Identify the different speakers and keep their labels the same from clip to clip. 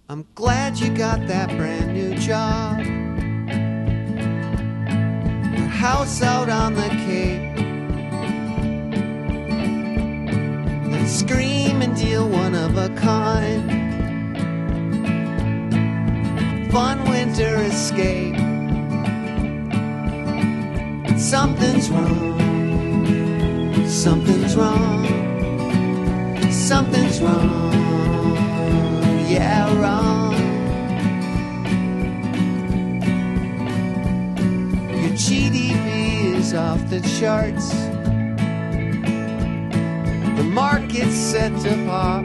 Speaker 1: I'm glad you got that brand new job. Your house out on the Cape. That screaming deal, one of a kind. Fun winter escape. But something's wrong. Something's wrong. Something's wrong. Yeah, wrong. Your GDP is off the charts. The market's set to pop.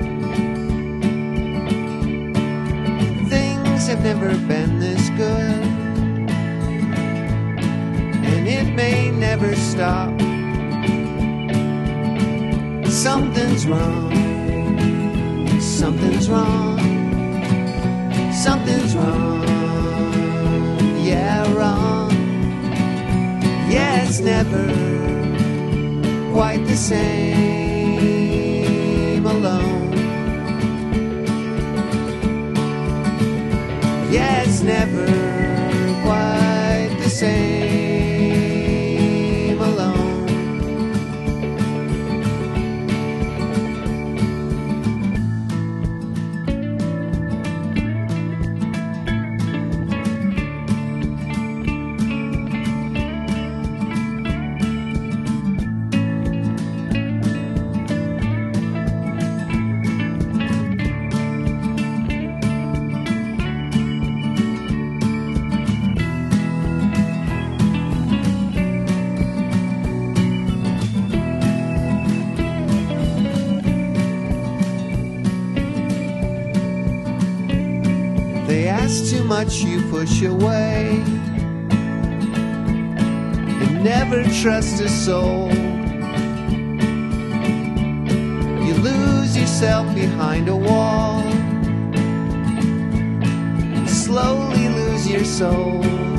Speaker 1: Things have never been this good, and it may never stop. Something's wrong. Something's wrong. Something's wrong. Yeah, wrong. Yeah, it's never quite the same alone. Yeah, it's never quite the same alone. They ask too much, you push away, and never trust a soul. You lose yourself behind a wall, and slowly lose your soul.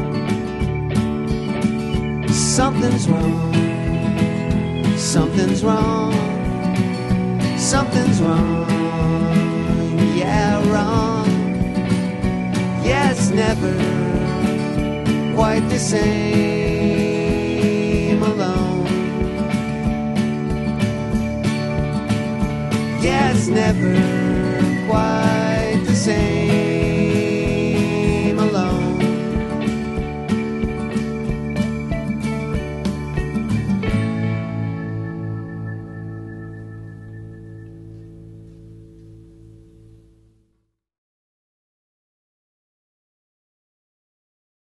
Speaker 1: Something's wrong. Something's wrong. Something's wrong. Yeah, wrong. Yeah, it's never quite the same alone. Yeah, it's never quite the same.